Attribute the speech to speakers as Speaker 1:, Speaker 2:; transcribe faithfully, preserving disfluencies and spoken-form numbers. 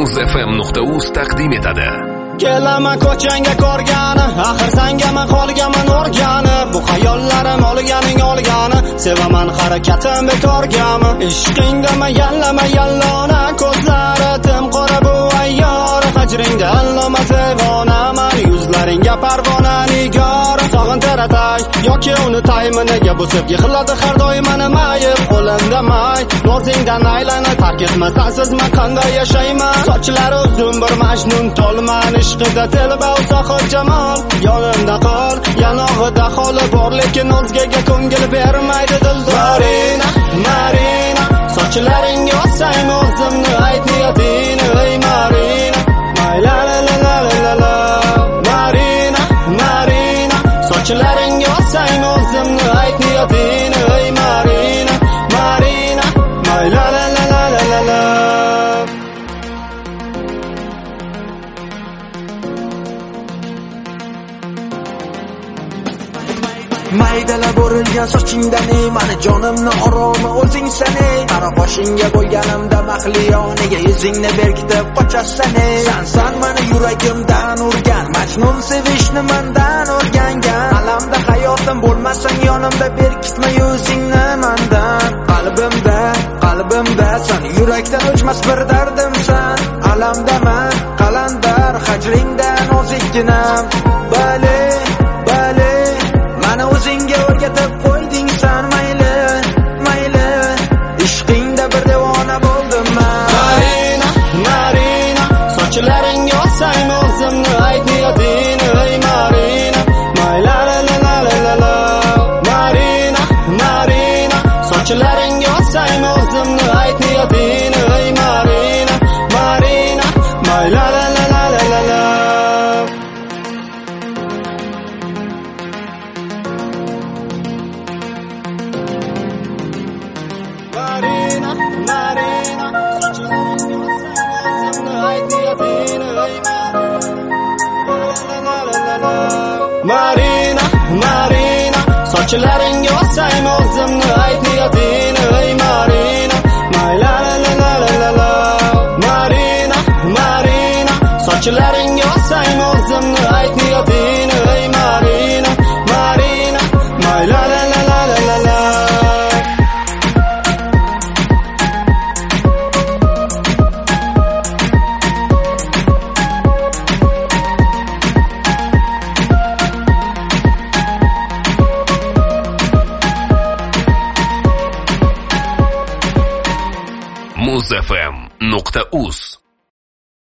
Speaker 1: muzfm nuqta uz taqdim etadi.
Speaker 2: Kelaman ko'changga ko'rgani, axir sangaman qolgaman o'rgani. Bu xayollarim olganing olgani, sevaman harakatim bekorgami? Ishqingdama yallama yallona, ko'zlari tim qora bu ayyor. Hajringda alloma devonaman, yuzlaringga parvona nigor. Sog'in taratay yoki unutaymi, nega bu sevgi qiladi har doim meni mayib qo'limda may. Nozingdan aylanay, tark etmasdan sizman qanday yashayman? Sochlari uzun bir majnun tolman, ishqida telba uzoq jamol. Yonimda qol, yanog'ida holi bor, lekin o'zgaga ko'ngil bermaydi dildor. Marina, Marina, sochlaringga osaymi o'zimni, ayt niyatingni ey Marina. La la la la la la. Marina, Marina, sochlaringga osaymi o'zimni, ayt niyatingni ey Marina. Marina, la la la la la la.
Speaker 3: Maydalab o'rilgan sochingdan mani jonimni oromi o'zing sani. Qara qoshingga qo'yganimda maxliyoniga yuzingni berkitib qochasan. Sansan mani yuragimdan urgan, majnun sevishni mendan o'rgangan. Alamda hayotim bo'lmasang yonimda, berkitma yuzingni mendan. Qalbimda, qalbimda sen yurakdan o'chmas bir dardimsan. Alamdaman qalandar, hajringda nozikginam. Bale, bale, mani o'zingga o'rgatib qo'yding san, mayli, mayli. Ishqingda bir devona bo'ldim men.
Speaker 2: Marina, Marina, sochlaringga osaymi o'zimni, ayt niyatingni ey Marina. La la la la la la. Marina, Marina, sochlaringga osaymi o'zimni, ayt niyatingni ey Marina. Marina, la la la la la la. Marina, Marina, sochlaringga osaymi o'zimni, ayt niyatingni ey Marina. Marina, Marina, sochlaringga osaymi o'zimni, ayt niyatingni ey Marina. La la la la la. Marina, Marina, sochlaringga osaymi o'zimni, ayt niyatingni ey Marina. Marina, la la la la la.
Speaker 1: muzfm nuqta uz